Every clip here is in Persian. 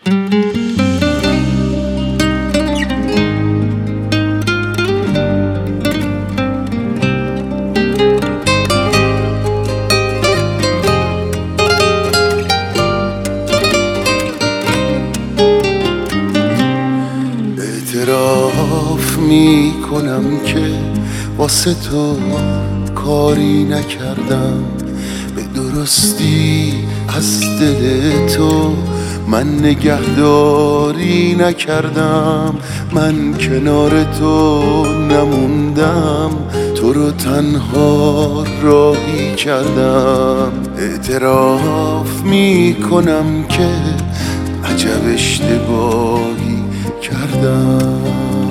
اعتراف میکنم که واسه تو کاری نکردم، به درستی از دل تو من نگهداری نکردم. من کنار تو نموندم، تو رو تنها راهی کردم. اعتراف میکنم که عجب اشتباهی کردم.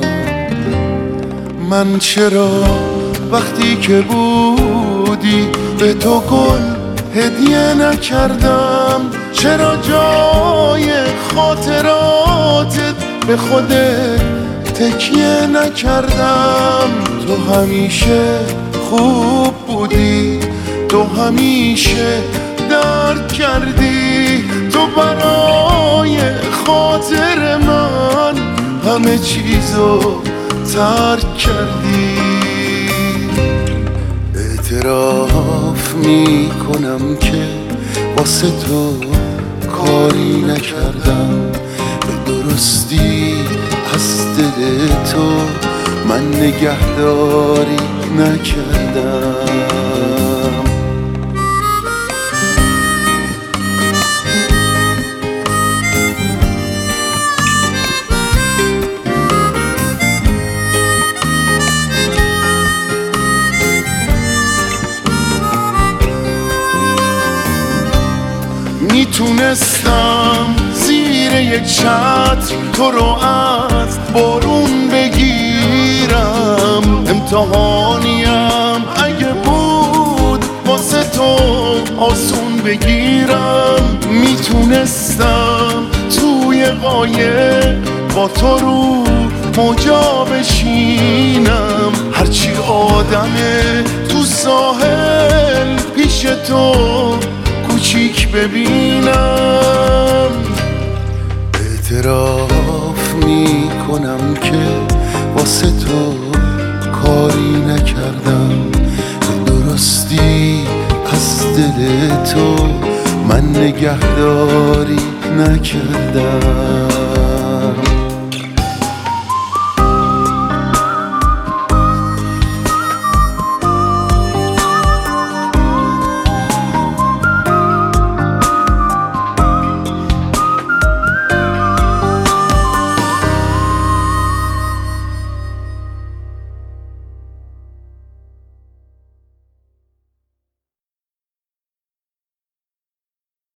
من چرا وقتی که بودی به تو گل هدیه نکردم؟ چرا جای خاطراتت به خودت تکیه نکردم؟ تو همیشه خوب بودی، تو همیشه درک کردی، تو برای خاطر من همه چیزو ترک کردی. اعتراف میکنم که واسه تو کاری نکردم، به درستی از دل تو من نگهداری نکردم. میتونستم زیر یک چتر تو رو از بارون بگیرم، امتحانیم اگه بود واسه تو آسون بگیرم. میتونستم توی قایق با تو رو موجا بشینم، هرچی آدمه تو ساحل پیش تو کوچیک ببینم. اعتراف میکنم که واسه تو کاری نکردم، به درستی از دل تو من نگهداری نکردم.